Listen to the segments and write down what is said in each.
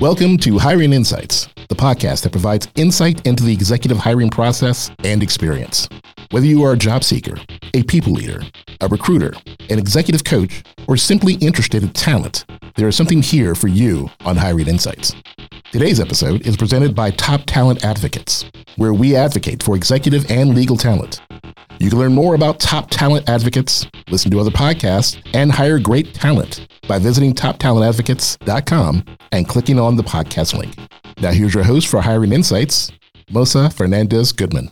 Welcome to Hiring Insights, the podcast that provides insight into the executive hiring process and experience. Whether you are a job seeker, a people leader, a recruiter, an executive coach, or simply interested in talent, there is something here for you on Hiring Insights. Today's episode is presented by Top Talent Advocates, where we advocate for executive and legal talent. You can learn more about Top Talent Advocates, listen to other podcasts, and hire great talent by visiting toptalentadvocates.com and clicking on the podcast link. Now here's your host for Hiring Insights, Mosa Fernandez-Goodman.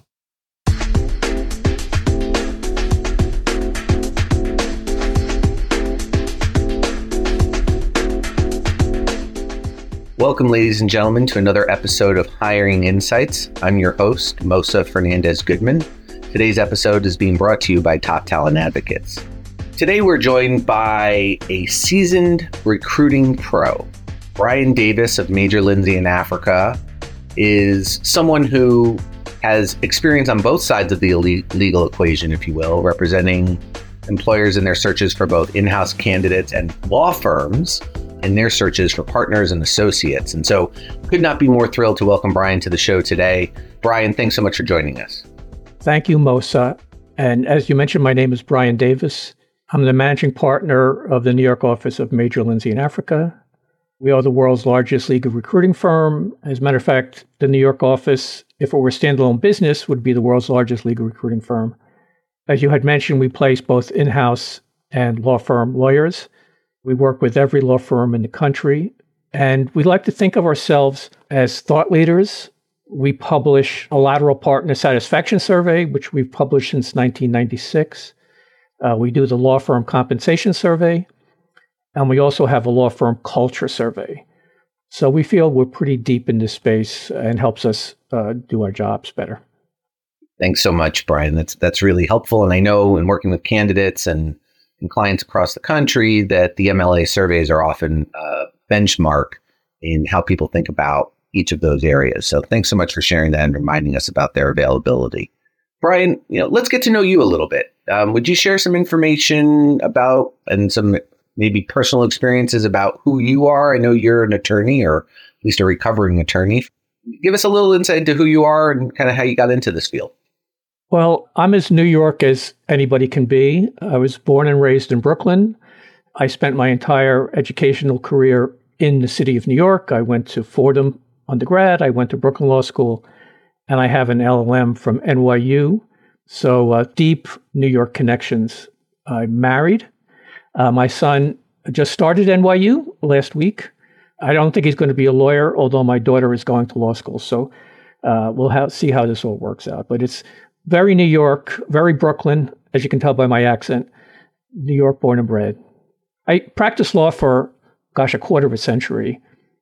Welcome, ladies and gentlemen, to another episode of Hiring Insights. I'm your host, Mosa Fernandez-Goodman. Today's episode is being brought to you by Top Talent Advocates. Today, we're joined by a seasoned recruiting pro. Brian Davis of Major Lindsey in Africa is someone who has experience on both sides of the legal equation, if you will, representing employers in their searches for both in-house candidates and law firms in their searches for partners and associates. And so could not be more thrilled to welcome Brian to the show today. Brian, thanks so much for joining us. Thank you, Mosa. And as you mentioned, my name is Brian Davis. I'm the managing partner of the New York office of Major Lindsey in Africa. We are the world's largest legal recruiting firm. As a matter of fact, the New York office, if it were a standalone business, would be the world's largest legal recruiting firm. As you had mentioned, we place both in-house and law firm lawyers. We work with every law firm in the country, and we like to think of ourselves as thought leaders. We publish a lateral partner satisfaction survey, which we've published since 1996. We do the law firm compensation survey, and we also have a law firm culture survey. So we feel we're pretty deep in this space and helps us do our jobs better. Thanks so much, Brian. That's really helpful. And I know in working with candidates and clients across the country that the MLA surveys are often a benchmark in how people think about each of those areas. So thanks so much for sharing that and reminding us about their availability. Brian, let's get to know you a little bit. Would you share some information about and some maybe personal experiences about who you are? I know you're an attorney, or at least a recovering attorney. Give us a little insight into who you are and kind of how you got into this field. Well, I'm as New York as anybody can be. I was born and raised in Brooklyn. I spent my entire educational career in the city of New York. I went to Fordham undergrad. I went to Brooklyn Law School, and I have an LLM from NYU. So deep New York connections. I'm married. My son just started NYU last week. I don't think he's going to be a lawyer, although my daughter is going to law school. So we'll see how this all works out. But it's very New York, very Brooklyn, as you can tell by my accent. New York born and bred. I practiced law for, a quarter of a century.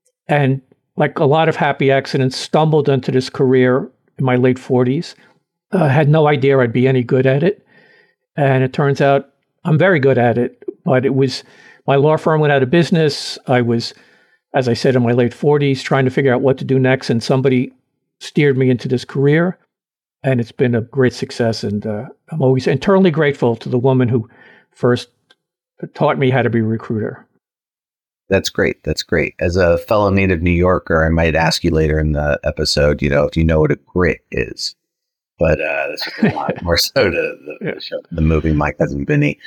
And like a lot of happy accidents, stumbled into this career in my late 40s. Had no idea I'd be any good at it. And it turns out I'm very good at it. But it was, my law firm went out of business. I was, as I said, in my late 40s, trying to figure out what to do next. And somebody steered me into this career. And it's been a great success. And I'm always eternally grateful to the woman who first taught me how to be a recruiter. That's great. That's great. As a fellow native New Yorker, I might ask you later in the episode, if you know what a grit is. But that's just a lot more so to the movie My Cousin Vinny.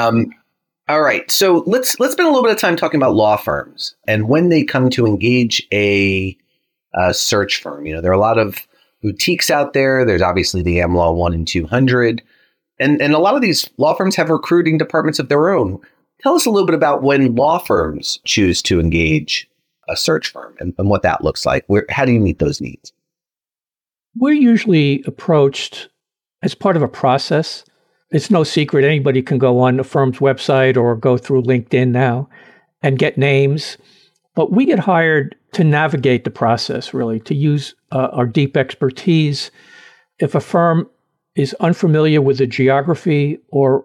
All right. So let's spend a little bit of time talking about law firms and when they come to engage a search firm. There are a lot of boutiques out there. There's obviously the AmLaw 1 in 200. And a lot of these law firms have recruiting departments of their own. Tell us a little bit about when law firms choose to engage a search firm and what that looks like. How do you meet those needs? We're usually approached as part of a process. It's no secret. Anybody can go on a firm's website or go through LinkedIn now and get names. But we get hired to navigate the process, really, to use our deep expertise. If a firm is unfamiliar with the geography or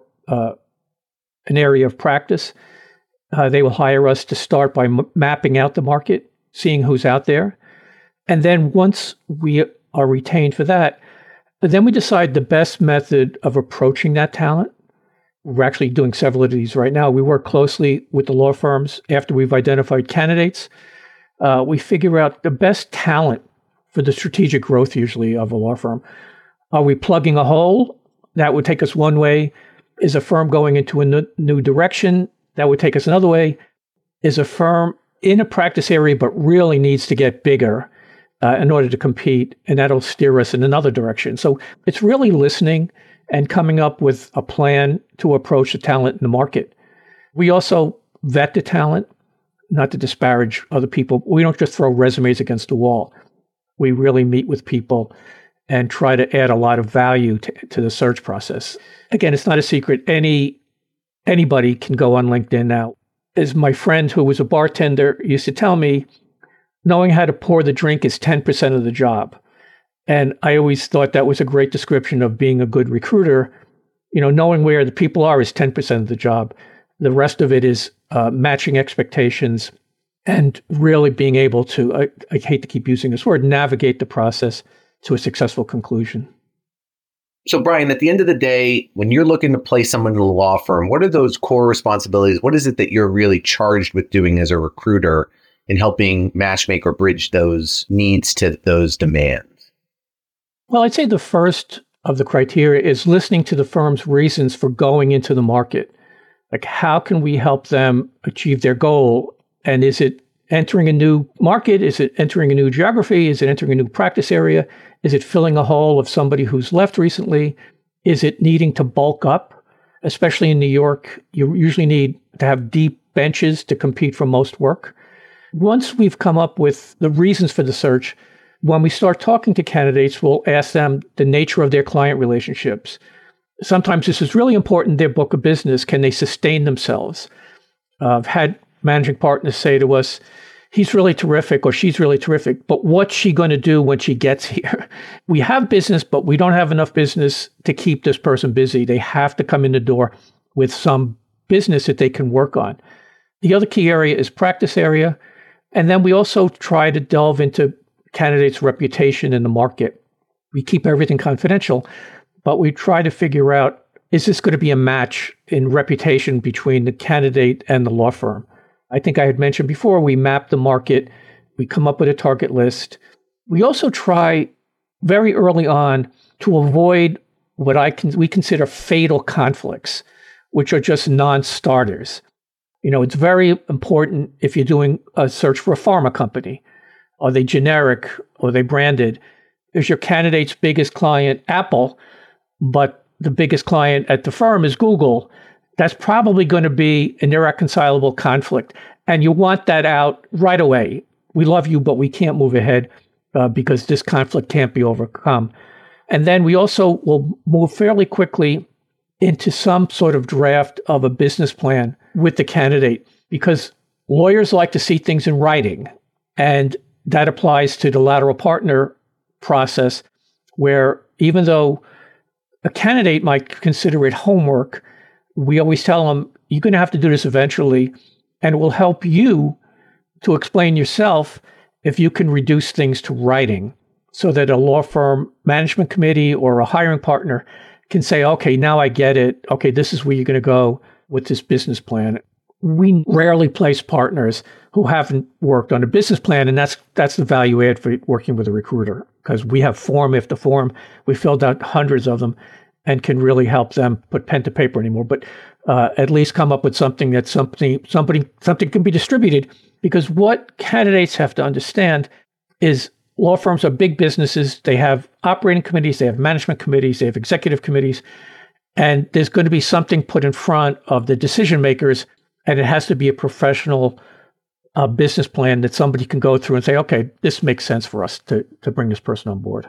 an area of practice, they will hire us to start by mapping out the market, seeing who's out there. And then once we are retained for that, then we decide the best method of approaching that talent. We're actually doing several of these right now. We work closely with the law firms after we've identified candidates. we figure out the best talent for the strategic growth usually of a law firm. Are we plugging a hole? That would take us one way. Is a firm going into a new direction? That would take us another way. Is a firm in a practice area but really needs to get bigger in order to compete? And that'll steer us in another direction. So it's really listening and coming up with a plan to approach the talent in the market. We also vet the talent, not to disparage other people. We don't just throw resumes against the wall. We really meet with people and try to add a lot of value to the search process. Again, it's not a secret. Anybody can go on LinkedIn now. As my friend who was a bartender used to tell me, knowing how to pour the drink is 10% of the job. And I always thought that was a great description of being a good recruiter. Knowing where the people are is 10% of the job. The rest of it is matching expectations and really being able to, I hate to keep using this word, navigate the process to a successful conclusion. So, Brian, at the end of the day, when you're looking to place someone in a law firm, what are those core responsibilities? What is it that you're really charged with doing as a recruiter in helping matchmake or bridge those needs to those demands? Well, I'd say the first of the criteria is listening to the firm's reasons for going into the market. Like, how can we help them achieve their goal? And is it entering a new market? Is it entering a new geography? Is it entering a new practice area? Is it filling a hole of somebody who's left recently? Is it needing to bulk up? Especially in New York, you usually need to have deep benches to compete for most work. Once we've come up with the reasons for the search, when we start talking to candidates, we'll ask them the nature of their client relationships. Sometimes this is really important, their book of business. Can they sustain themselves? I've had managing partners say to us, he's really terrific or she's really terrific, but what's she going to do when she gets here? We have business, but we don't have enough business to keep this person busy. They have to come in the door with some business that they can work on. The other key area is practice area. And then we also try to delve into candidates' reputation in the market. We keep everything confidential, but we try to figure out, is this going to be a match in reputation between the candidate and the law firm? I think I had mentioned before, we map the market, we come up with a target list. We also try very early on to avoid what we consider fatal conflicts, which are just non-starters. It's very important if you're doing a search for a pharma company. Are they generic? Are they branded? Is your candidate's biggest client Apple, but the biggest client at the firm is Google? That's probably going to be an irreconcilable conflict. And you want that out right away. We love you, but we can't move ahead because this conflict can't be overcome. And then we also will move fairly quickly into some sort of draft of a business plan with the candidate, because lawyers like to see things in writing. And that applies to the lateral partner process, where even though a candidate might consider it homework, we always tell them, you're going to have to do this eventually, and it will help you to explain yourself if you can reduce things to writing so that a law firm management committee or a hiring partner can say, okay, now I get it. Okay, this is where you're going to go with this business plan. We rarely place partners who haven't worked on a business plan, and that's the value add for working with a recruiter, because we have form after form. We filled out hundreds of them and can really help them put pen to paper anymore, but at least come up with something that something can be distributed. Because what candidates have to understand is law firms are big businesses. They have operating committees, they have management committees, they have executive committees, and there's going to be something put in front of the decision makers, and it has to be a professional business plan that somebody can go through and say, okay, this makes sense for us to bring this person on board.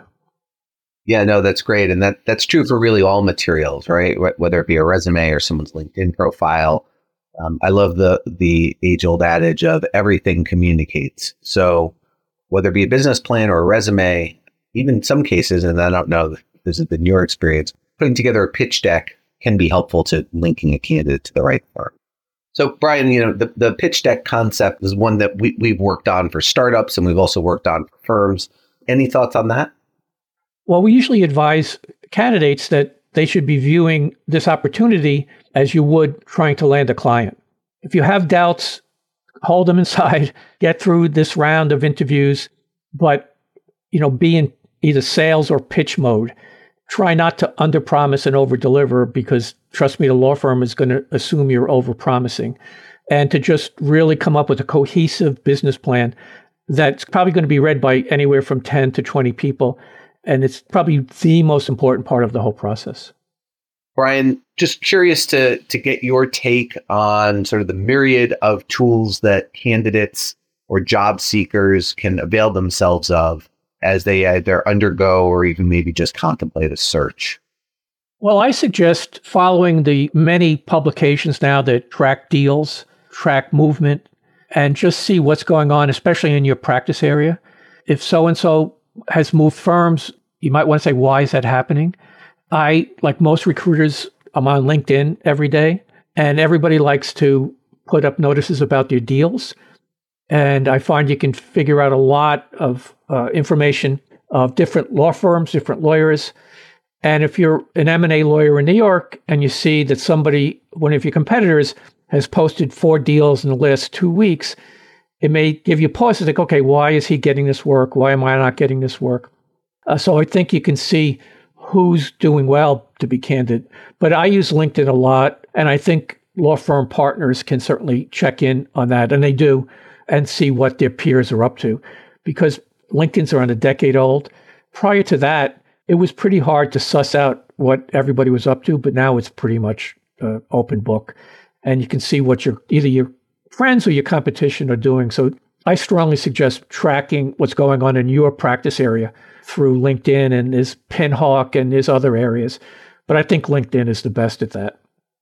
Yeah, no, that's great. And that's true for really all materials, right? Whether it be a resume or someone's LinkedIn profile. I love the age-old adage of everything communicates. So whether it be a business plan or a resume, even in some cases, and I don't know if this has been your experience, putting together a pitch deck can be helpful to linking a candidate to the right firm. So Brian, the pitch deck concept is one that we've worked on for startups, and we've also worked on for firms. Any thoughts on that? Well, we usually advise candidates that they should be viewing this opportunity as you would trying to land a client. If you have doubts, hold them inside, get through this round of interviews, but, be in either sales or pitch mode. Try not to underpromise and overdeliver, because trust me, the law firm is going to assume you're overpromising. And to just really come up with a cohesive business plan that's probably going to be read by anywhere from 10 to 20 people. And it's probably the most important part of the whole process. Brian, just curious to get your take on sort of the myriad of tools that candidates or job seekers can avail themselves of as they either undergo or even maybe just contemplate a search. Well, I suggest following the many publications now that track deals, track movement, and just see what's going on, especially in your practice area. If so-and-so has moved firms, you might want to say, why is that happening? I, like most recruiters, I'm on LinkedIn every day, and everybody likes to put up notices about their deals. And I find you can figure out a lot of information of different law firms, different lawyers. And if you're an M&A lawyer in New York and you see that one of your competitors has posted 4 deals in the last 2 weeks, it may give you pause to think, okay, why is he getting this work? Why am I not getting this work? So I think you can see who's doing well to be candid. But I use LinkedIn a lot, and I think law firm partners can certainly check in on that, and they do, and see what their peers are up to. Because LinkedIn's around a decade old. Prior to that, it was pretty hard to suss out what everybody was up to, but now it's pretty much open book. And you can see what either your friends or your competition are doing. So I strongly suggest tracking what's going on in your practice area through LinkedIn, and there's Pinhawk and there's other areas. But I think LinkedIn is the best at that.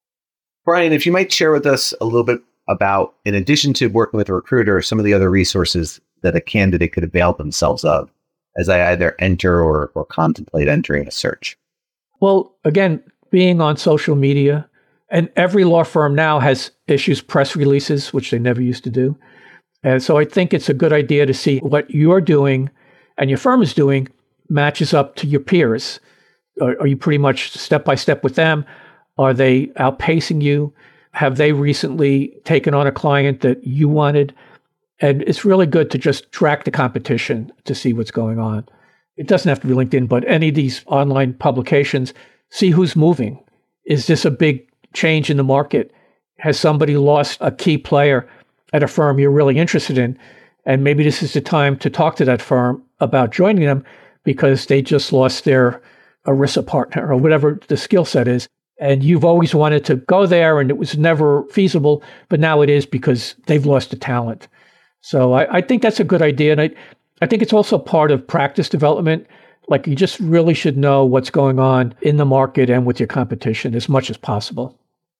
Brian, if you might share with us a little bit about, in addition to working with a recruiter, some of the other resources that a candidate could avail themselves of as they either enter or contemplate entering a search. Well, again, being on social media, and every law firm now issues press releases, which they never used to do. And so I think it's a good idea to see what you're doing and your firm is doing matches up to your peers. Are you pretty much step by step with them? Are they outpacing you? Have they recently taken on a client that you wanted? And it's really good to just track the competition to see what's going on. It doesn't have to be LinkedIn, but any of these online publications, see who's moving. Is this a big change in the market? Has somebody lost a key player at a firm you're really interested in? And maybe this is the time to talk to that firm about joining them because they just lost their ERISA partner or whatever the skill set is. And you've always wanted to go there and it was never feasible, but now it is because they've lost the talent. So I think that's a good idea. And I think it's also part of practice development. Like you just really should know what's going on in the market and with your competition as much as possible.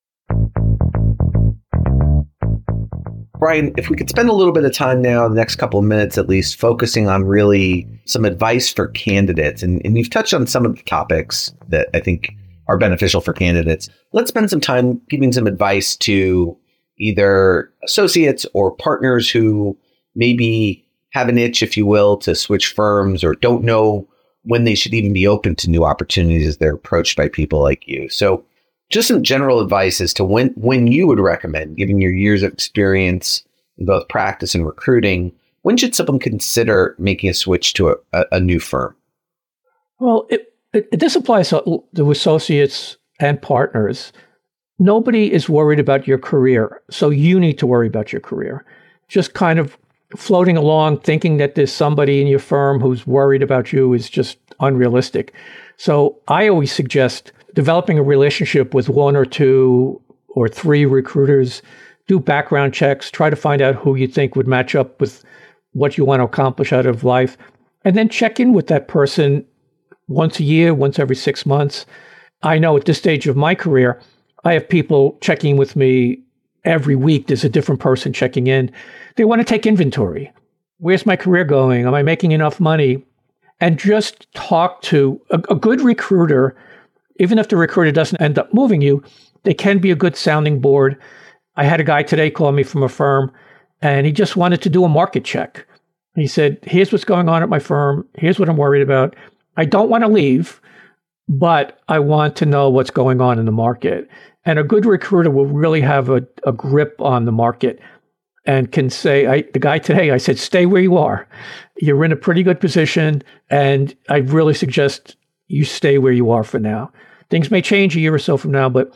Brian, if we could spend a little bit of time now, the next couple of minutes at least, focusing on really some advice for candidates. And you've touched on some of the topics that I think are beneficial for candidates. Let's spend some time giving some advice to either associates or partners who maybe have an itch, if you will, to switch firms or don't know when they should even be open to new opportunities as they're approached by people like you. So just some general advice as to when you would recommend, given your years of experience in both practice and recruiting, when should someone consider making a switch to a new firm? Well, this applies to associates and partners. Nobody is worried about your career, so you need to worry about your career. Just kind of floating along thinking that there's somebody in your firm who's worried about you is just unrealistic. So I always suggest developing a relationship with 1 or 2 or 3 recruiters, do background checks, try to find out who you think would match up with what you want to accomplish out of life, and then check in with that person once a year, once every 6 months. I know at this stage of my career, I have people checking with me every week. There's a different person checking in. They want to take inventory. Where's my career going? Am I making enough money? And just talk to a good recruiter. Even if the recruiter doesn't end up moving you, they can be a good sounding board. I had a guy today call me from a firm, and he just wanted to do a market check. He said, here's what's going on at my firm. Here's what I'm worried about. I don't want to leave, but I want to know what's going on in the market. And a good recruiter will really have a grip on the market. and can say, the guy today, I said, stay where you are. You're in a pretty good position, and I really suggest you stay where you are for now. Things may change a year or so from now, but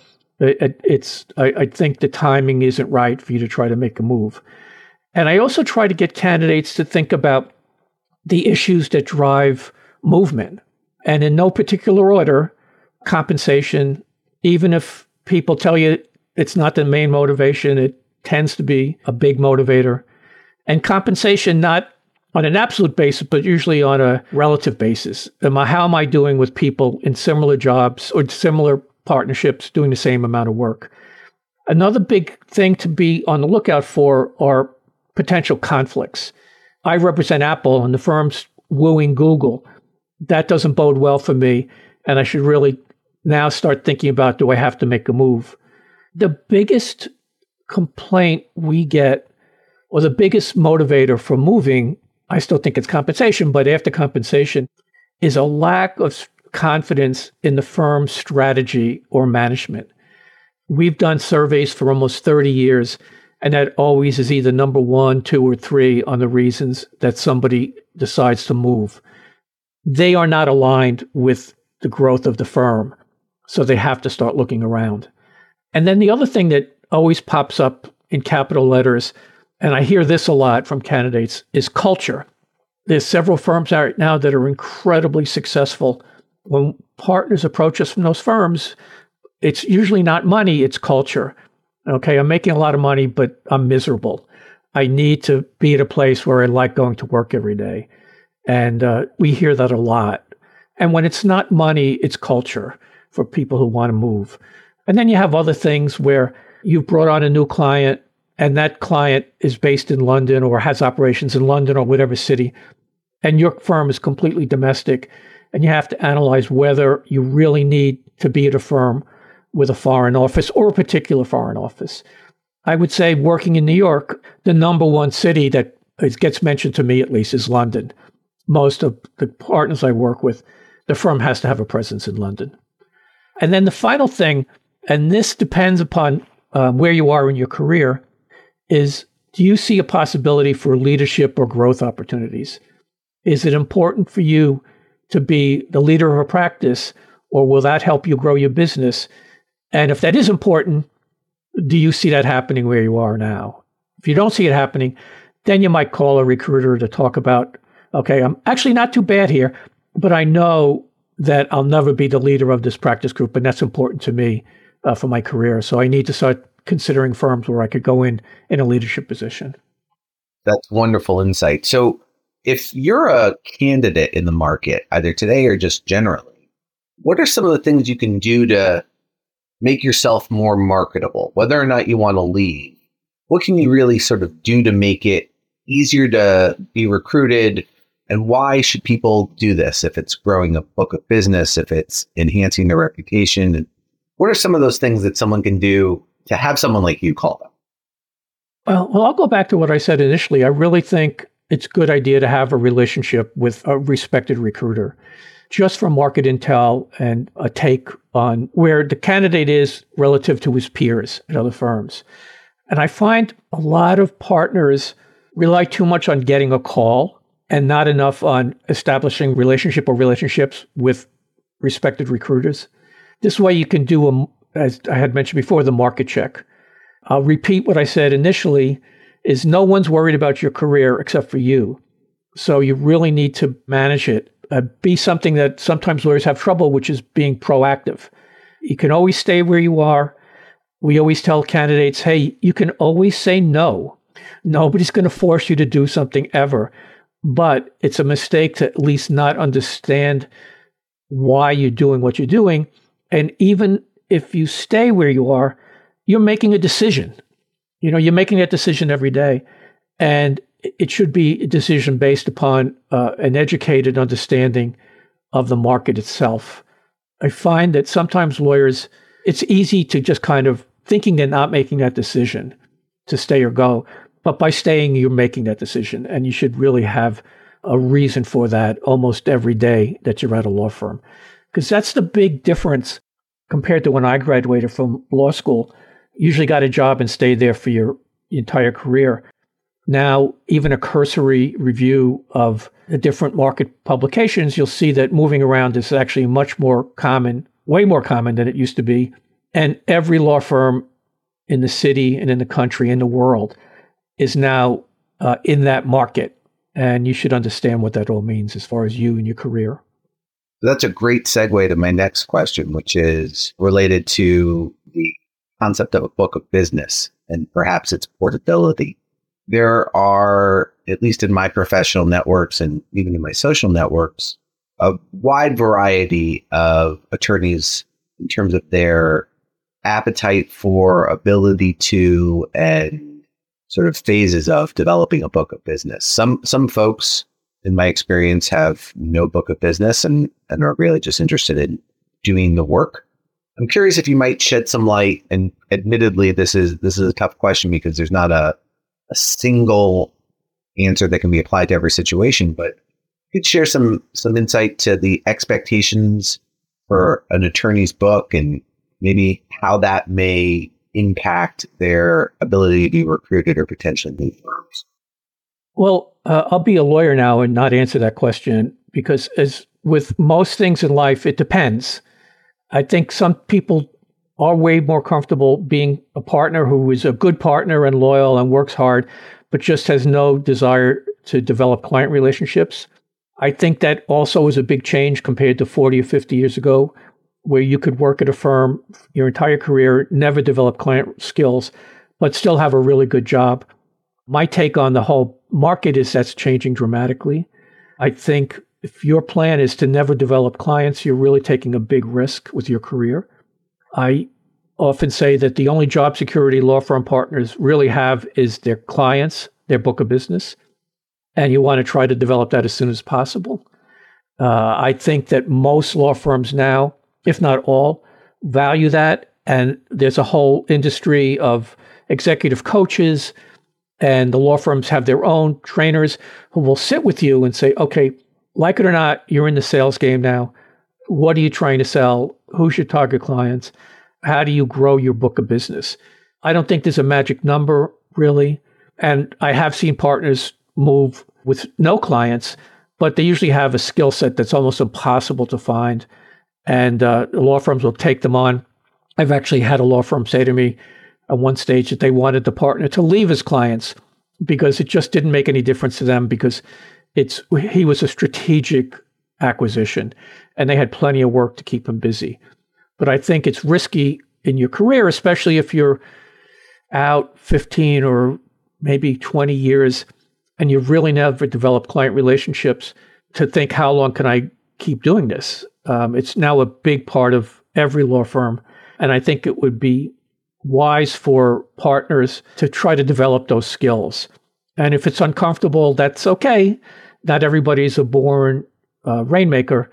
I think the timing isn't right for you to try to make a move. And I also try to get candidates to think about the issues that drive movement. And in no particular order, compensation, even if people tell you it's not the main motivation, it tends to be a big motivator. And compensation, not on an absolute basis, but usually on a relative basis. How am I doing with people in similar jobs or similar partnerships doing the same amount of work? Another big thing to be on the lookout for are potential conflicts. I represent Apple, and the firm's wooing Google. That doesn't bode well for me, and I should really now start thinking about, do I have to make a move? The biggest complaint we get, or the biggest motivator for moving, I still think it's compensation, but after compensation, is a lack of confidence in the firm's strategy or management. We've done surveys for almost 30 years, and that always is either number 1, 2, or 3 on the reasons that somebody decides to move. They are not aligned with the growth of the firm, so they have to start looking around. And then the other thing that always pops up in capital letters, and I hear this a lot from candidates, is culture. There's several firms out now that are incredibly successful. When partners approach us from those firms, it's usually not money, it's culture. Okay, I'm making a lot of money, but I'm miserable. I need to be at a place where I like going to work every day. And we hear that a lot. And when it's not money, it's culture for people who want to move. And then you have other things where you've brought on a new client, and that client is based in London or has operations in London or whatever city, and your firm is completely domestic, and you have to analyze whether you really need to be at a firm with a foreign office or a particular foreign office. I would say working in New York, the number one city that gets mentioned to me at least is London. Most of the partners I work with, the firm has to have a presence in London. And then the final thing, and this depends upon where you are in your career, is do you see a possibility for leadership or growth opportunities? Is it important for you to be the leader of a practice, or will that help you grow your business? And if that is important, do you see that happening where you are now? If you don't see it happening, then you might call a recruiter to talk about, okay, I'm actually not too bad here, but I know that I'll never be the leader of this practice group, and that's important to me for my career. So I need to start considering firms where I could go in a leadership position. That's wonderful insight. So if you're a candidate in the market, either today or just generally, what are some of the things you can do to make yourself more marketable, whether or not you want to leave? What can you really sort of do to make it easier to be recruited? And why should people do this? If it's growing a book of business, if it's enhancing their reputation, and what are some of those things that someone can do to have someone like you call them? Well, I'll go back to what I said initially. I really think it's a good idea to have a relationship with a respected recruiter, just for market intel and a take on where the candidate is relative to his peers at other firms. And I find a lot of partners rely too much on getting a call and not enough on establishing relationships with respected recruiters. This way you can do, as I had mentioned before, the market check. I'll repeat what I said initially, is no one's worried about your career except for you. So you really need to manage it. Be something that sometimes lawyers have trouble, which is being proactive. You can always stay where you are. We always tell candidates, hey, you can always say no. Nobody's going to force you to do something ever. But it's a mistake to at least not understand why you're doing what you're doing. And even if you stay where you are, you're making a decision. You know, you're making that decision every day. And it should be a decision based upon an educated understanding of the market itself. I find that sometimes lawyers, it's easy to just kind of thinking they're not making that decision to stay or go. But by staying, you're making that decision. And you should really have a reason for that almost every day that you're at a law firm. Because that's the big difference compared to when I graduated from law school. Usually got a job and stayed there for your entire career. Now, even a cursory review of the different market publications, you'll see that moving around is actually much more common, way more common than it used to be. And every law firm in the city and in the country, in the world, is now in that market. And you should understand what that all means as far as you and your career. That's a great segue to my next question, which is related to the concept of a book of business and perhaps its portability. There are, at least in my professional networks and even in my social networks, a wide variety of attorneys in terms of their appetite for, ability to, and sort of phases of developing a book of business. Some folks, in my experience, have no book of business and are really just interested in doing the work. I'm curious if you might shed some light, and admittedly, this is a tough question because there's not a single answer that can be applied to every situation, but you could share some insight to the expectations for an attorney's book and maybe how that may impact their ability to be recruited or potentially move firms. Well, I'll be a lawyer now and not answer that question because as with most things in life, it depends. I think some people are way more comfortable being a partner who is a good partner and loyal and works hard, but just has no desire to develop client relationships. I think that also is a big change compared to 40 or 50 years ago, where you could work at a firm your entire career, never develop client skills, but still have a really good job. My take on the whole market is that's changing dramatically. I think if your plan is to never develop clients, you're really taking a big risk with your career. I often say that the only job security law firm partners really have is their clients, their book of business, and you want to try to develop that as soon as possible. I think that most law firms now, if not all, value that, and there's a whole industry of executive coaches, and the law firms have their own trainers who will sit with you and say, okay, like it or not, you're in the sales game now. What are you trying to sell? Who's your target clients? How do you grow your book of business? I don't think there's a magic number, really. And I have seen partners move with no clients, but they usually have a skill set that's almost impossible to find. And law firms will take them on. I've actually had a law firm say to me at one stage that they wanted the partner to leave his clients because it just didn't make any difference to them because he was a strategic acquisition and they had plenty of work to keep him busy. But I think it's risky in your career, especially if you're out 15 or maybe 20 years and you've really never developed client relationships, to think, how long can I keep doing this? It's now a big part of every law firm. And I think it would be wise for partners to try to develop those skills. And if it's uncomfortable, that's okay. Not everybody's a born rainmaker,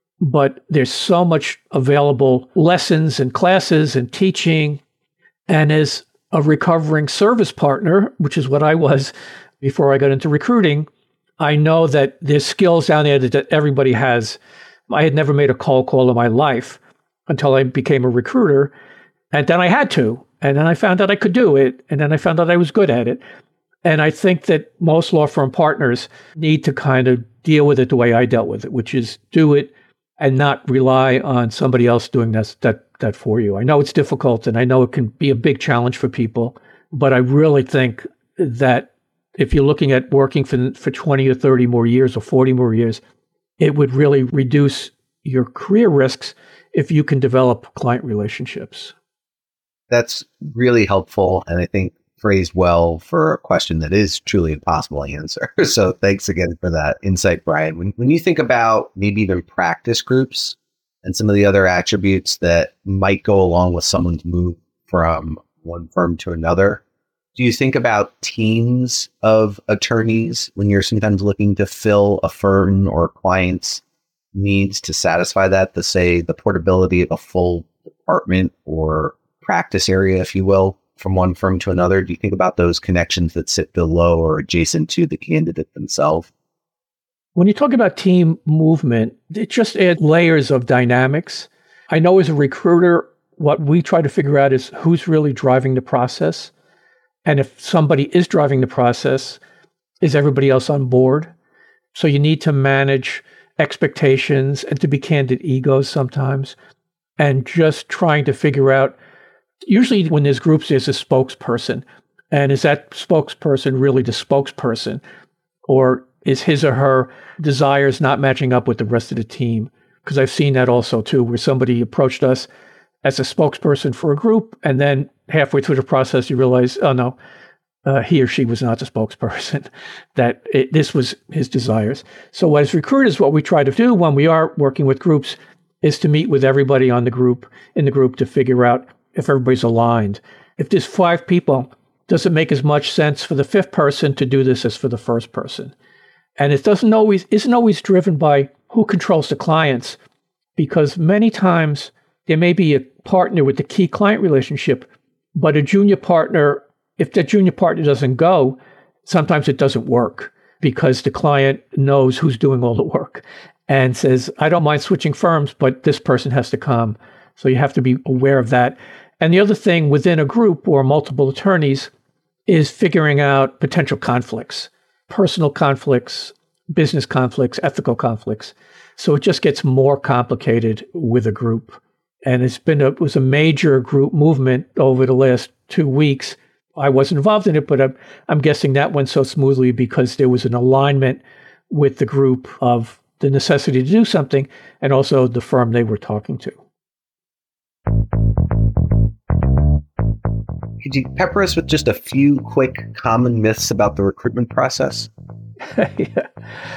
but there's so much available lessons and classes and teaching. And as a recovering service partner, which is what I was before I got into recruiting, I know that there's skills down there that everybody has. I had never made a cold call in my life until I became a recruiter. And then I had to. And then I found out I could do it. And then I found out I was good at it. And I think that most law firm partners need to kind of deal with it the way I dealt with it, which is do it and not rely on somebody else doing that for you. I know it's difficult and I know it can be a big challenge for people, but I really think that if you're looking at working for 20 or 30 more years or 40 more years, it would really reduce your career risks if you can develop client relationships. That's really helpful, and I think phrased well for a question that is truly impossible to answer. So thanks again for that insight, Brian. When you think about maybe even practice groups and some of the other attributes that might go along with someone's move from one firm to another, do you think about teams of attorneys when you're sometimes looking to fill a firm or a client's needs to satisfy that, to say the portability of a full department or practice area, if you will, from one firm to another? Do you think about those connections that sit below or adjacent to the candidate themselves? When you talk about team movement, it just adds layers of dynamics. I know as a recruiter, what we try to figure out is who's really driving the process. And if somebody is driving the process, is everybody else on board? So you need to manage expectations and, to be candid, egos sometimes, and just trying to figure out, usually when there's groups, there's a spokesperson. And is that spokesperson really the spokesperson? Or is his or her desires not matching up with the rest of the team? Because I've seen that also too, where somebody approached us as a spokesperson for a group, and then halfway through the process, you realize, oh no, he or she was not the spokesperson, this was his desires. So as recruiters, what we try to do when we are working with groups is to meet with everybody in the group to figure out if everybody's aligned. If there's 5 people, does it make as much sense for the 5th person to do this as for the 1st person? And it isn't always driven by who controls the clients, because many times there may be a partner with the key client relationship, but a junior partner, if that junior partner doesn't go, sometimes it doesn't work because the client knows who's doing all the work and says, I don't mind switching firms, but this person has to come. So you have to be aware of that. And the other thing within a group or multiple attorneys is figuring out potential conflicts, personal conflicts, business conflicts, ethical conflicts. So it just gets more complicated with a group. And it was a major group movement over the last 2 weeks. I wasn't involved in it, but I'm guessing that went so smoothly because there was an alignment with the group of the necessity to do something and also the firm they were talking to. Could you pepper us with just a few quick common myths about the recruitment process? Yeah.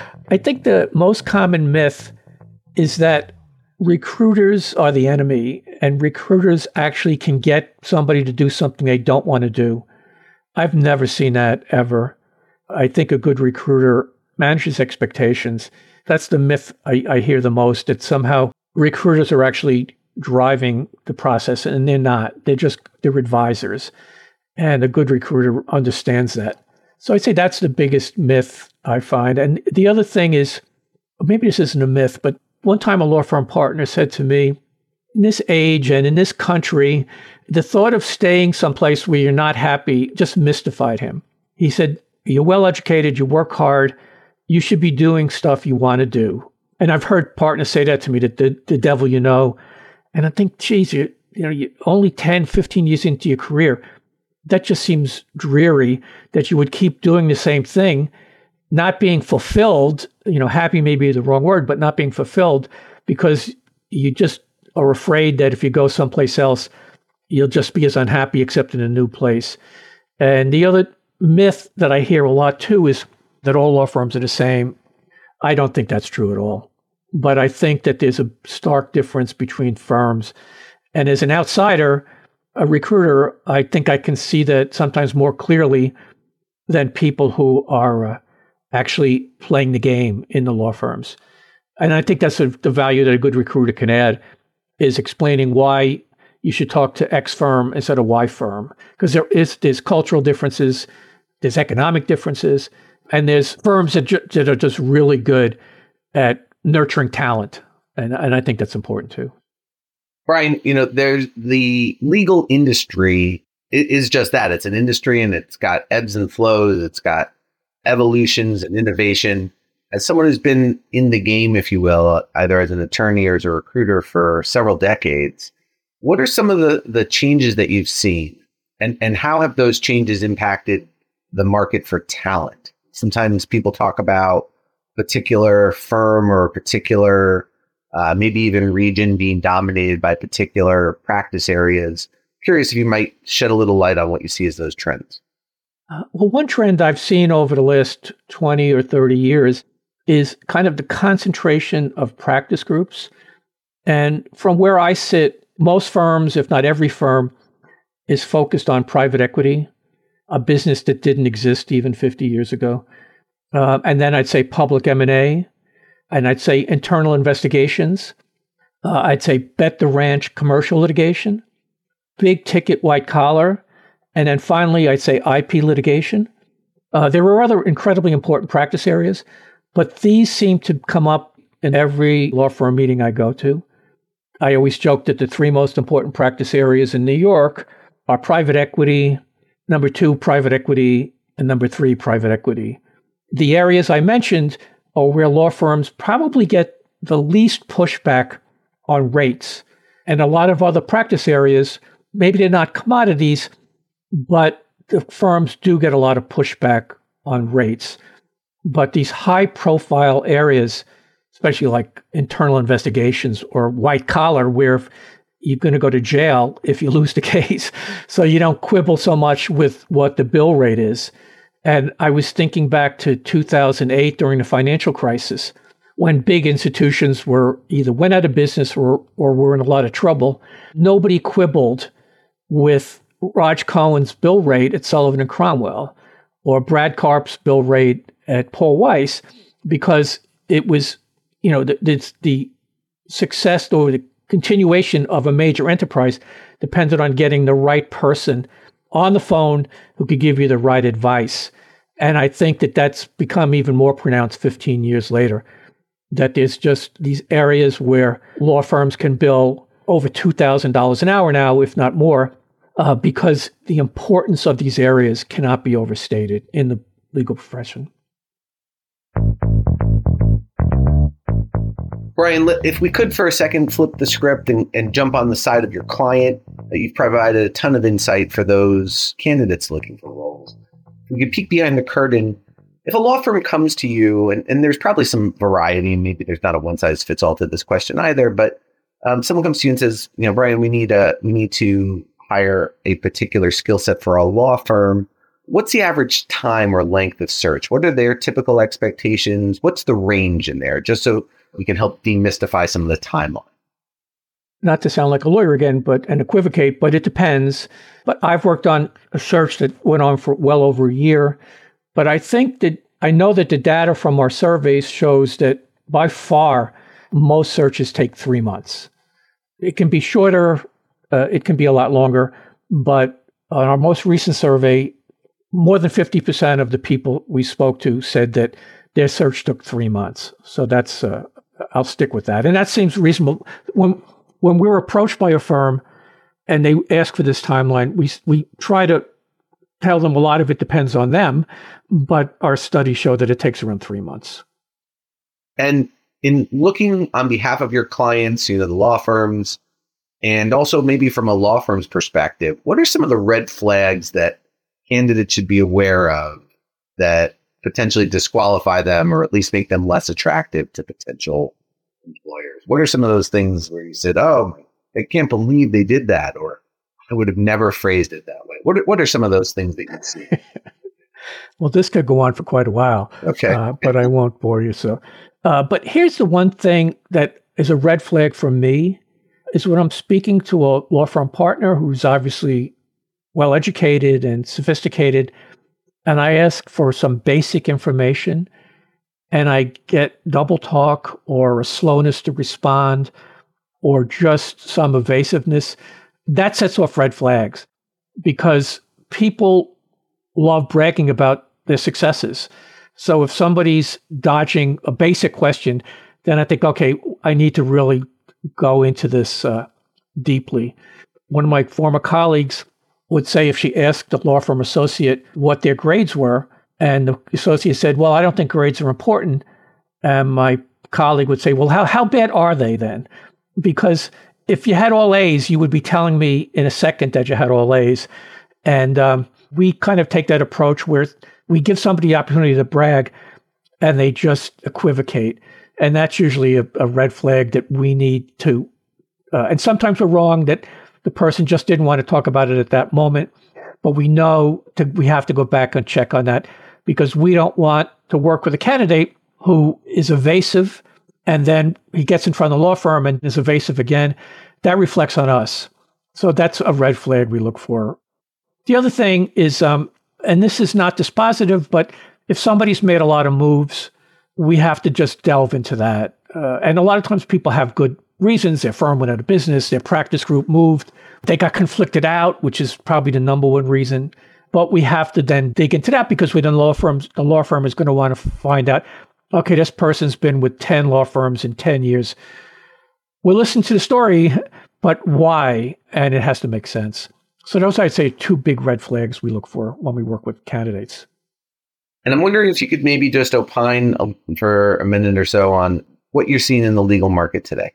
I think the most common myth is that recruiters are the enemy, and recruiters actually can get somebody to do something they don't want to do. I've never seen that ever. I think a good recruiter manages expectations. That's the myth I hear the most, that somehow recruiters are actually driving the process, and they're not. They're advisors. And a good recruiter understands that. So I'd say that's the biggest myth I find. And the other thing is, maybe this isn't a myth, but one time a law firm partner said to me, in this age and in this country, the thought of staying someplace where you're not happy just mystified him. He said, you're well educated, you work hard, you should be doing stuff you want to do. And I've heard partners say that to me, that the devil you know. And I think, geez, you're only 10, 15 years into your career. That just seems dreary that you would keep doing the same thing, not being fulfilled. Happy may be the wrong word, but not being fulfilled because you just are afraid that if you go someplace else, you'll just be as unhappy except in a new place. And the other myth that I hear a lot too is that all law firms are the same. I don't think that's true at all. But I think that there's a stark difference between firms. And as an outsider, a recruiter, I think I can see that sometimes more clearly than people who are actually playing the game in the law firms. And I think that's the value that a good recruiter can add, is explaining why you should talk to X firm instead of Y firm. Because there's cultural differences, there's economic differences, and there's firms that are just really good at nurturing talent. And I think that's important too. Brian, there's the legal industry is just that. It's an industry, and it's got ebbs and flows. It's got evolutions and innovation. As someone who's been in the game, if you will, either as an attorney or as a recruiter for several decades, what are some of the changes that you've seen? And how have those changes impacted the market for talent? Sometimes people talk about a particular firm or a particular maybe even region being dominated by particular practice areas. Curious if you might shed a little light on what you see as those trends. Well, one trend I've seen over the last 20 or 30 years is kind of the concentration of practice groups. And from where I sit, most firms, if not every firm, is focused on private equity, a business that didn't exist even 50 years ago. And then I'd say public M&A, and I'd say internal investigations. I'd say bet the ranch commercial litigation, big ticket white collar, and then finally I'd say IP litigation. There are other incredibly important practice areas, but these seem to come up in every law firm meeting I go to. I always joke that the 3 most important practice areas in New York are private equity, number 2, private equity, and number 3, private equity. The areas I mentioned are where law firms probably get the least pushback on rates. And a lot of other practice areas, maybe they're not commodities, but the firms do get a lot of pushback on rates. But these high-profile areas, especially like internal investigations or white collar, where you're going to go to jail if you lose the case, so you don't quibble so much with what the bill rate is. And I was thinking back to 2008 during the financial crisis, when big institutions were either went out of business or were in a lot of trouble. Nobody quibbled with Raj Cohen's bill rate at Sullivan and Cromwell or Brad Karp's bill rate at Paul Weiss, because it was, the success or the continuation of a major enterprise depended on getting the right person on the phone who could give you the right advice. And I think that that's become even more pronounced 15 years later, that there's just these areas where law firms can bill over $2,000 an hour now, if not more, because the importance of these areas cannot be overstated in the legal profession. Brian, if we could for a second flip the script and jump on the side of your client, you've provided a ton of insight for those candidates looking for roles. We could peek behind the curtain. If a law firm comes to you, and there's probably some variety, and maybe there's not a one-size-fits-all to this question either, but someone comes to you and says, Brian, we need to hire a particular skill set for a law firm. What's the average time or length of search? What are their typical expectations? What's the range in there? Just so we can help demystify some of the timeline. Not to sound like a lawyer again, and equivocate, but it depends. But I've worked on a search that went on for well over a year. But I know that the data from our surveys shows that by far, most searches take 3 months. It can be shorter, it can be a lot longer, but on our most recent survey, more than 50% of the people we spoke to said that their search took 3 months. So that's, I'll stick with that. And that seems reasonable. When we're approached by a firm and they ask for this timeline, we try to tell them a lot of it depends on them, but our studies show that it takes around 3 months. And in looking on behalf of your clients, the law firms, and also maybe from a law firm's perspective, what are some of the red flags that candidates should be aware of that potentially disqualify them or at least make them less attractive to potential employers? What are some of those things where you said, oh, I can't believe they did that, or I would have never phrased it that way? What are some of those things that you see? Well, this could go on for quite a while. Okay. But I won't bore you. So, but here's the one thing that is a red flag for me is when I'm speaking to a law firm partner who's obviously well-educated and sophisticated, and I ask for some basic information, and I get double talk or a slowness to respond or just some evasiveness, that sets off red flags, because people love bragging about their successes. So if somebody's dodging a basic question, then I think, okay, I need to really go into this deeply. One of my former colleagues would say if she asked the law firm associate what their grades were, and the associate said, well, I don't think grades are important. And my colleague would say, well, how bad are they then? Because if you had all A's, you would be telling me in a second that you had all A's. And we kind of take that approach where we give somebody the opportunity to brag and they just equivocate. And that's usually a red flag that we need to, and sometimes we're wrong that the person just didn't want to talk about it at that moment, but we know we have to go back and check on that, because we don't want to work with a candidate who is evasive and then he gets in front of the law firm and is evasive again. That reflects on us. So that's a red flag we look for. The other thing is, and this is not dispositive, but if somebody's made a lot of moves, we have to just delve into that. And a lot of times people have good reasons. Their firm went out of business, their practice group moved, they got conflicted out, which is probably the number one reason. But we have to then dig into that, because within law firms, the law firm is going to want to find out, okay, this person's been with 10 law firms in 10 years. We'll listen to the story, but why? And it has to make sense. So those, I'd say, two big red flags we look for when we work with candidates. And I'm wondering if you could maybe just opine for a minute or so on what you're seeing in the legal market today.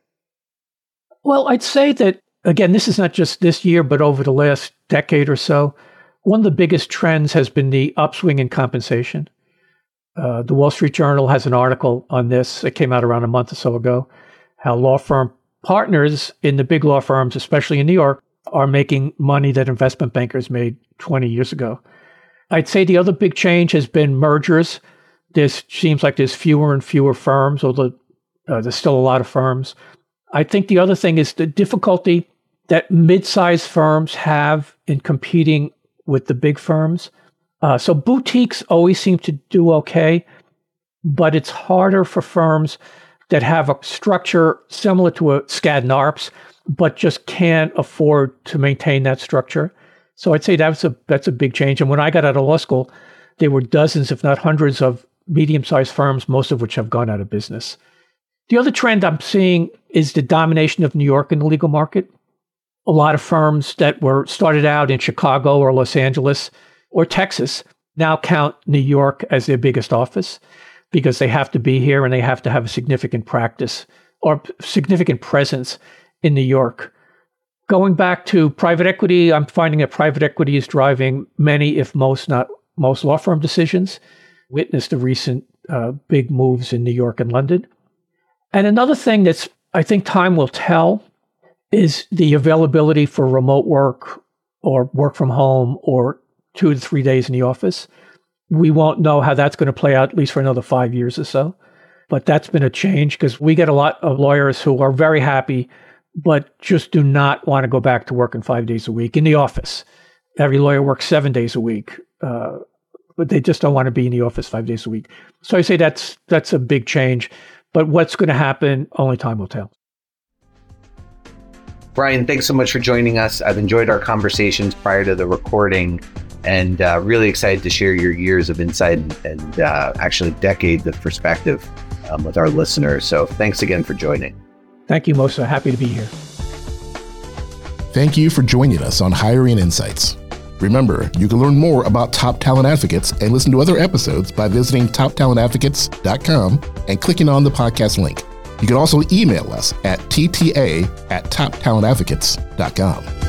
Well, I'd say that, again, this is not just this year, but over the last decade or so, one of the biggest trends has been the upswing in compensation. The Wall Street Journal has an article on this. It came out around a month or so ago, how law firm partners in the big law firms, especially in New York, are making money that investment bankers made 20 years ago. I'd say the other big change has been mergers. Seems like there's fewer and fewer firms, although there's still a lot of firms. I think the other thing is the difficulty that mid-sized firms have in competing with the big firms. So boutiques always seem to do okay, but it's harder for firms that have a structure similar to a Skadden Arps, but just can't afford to maintain that structure. So I'd say that's a big change. And when I got out of law school, there were dozens, if not hundreds, of medium-sized firms, most of which have gone out of business. The other trend I'm seeing is the domination of New York in the legal market. A lot of firms that were started out in Chicago or Los Angeles or Texas now count New York as their biggest office because they have to be here and they have to have a significant practice or significant presence in New York. Going back to private equity, I'm finding that private equity is driving many, if most, not most, law firm decisions. Witness the recent big moves in New York and London. And another thing that's, I think time will tell, is the availability for remote work or work from home or 2 to 3 days in the office. We won't know how that's going to play out, at least for another 5 years or so. But that's been a change because we get a lot of lawyers who are very happy, but just do not want to go back to working 5 days a week in the office. Every lawyer works 7 days a week, but they just don't want to be in the office 5 days a week. So I say that's a big change. But what's going to happen, only time will tell. Brian, thanks so much for joining us. I've enjoyed our conversations prior to the recording and really excited to share your years of insight and actually decades of perspective with our listeners. So thanks again for joining. Thank you, Mosa. Happy to be here. Thank you for joining us on Hiring Insights. Remember, you can learn more about Top Talent Advocates and listen to other episodes by visiting toptalentadvocates.com and clicking on the podcast link. You can also email us at tta@toptalentadvocates.com.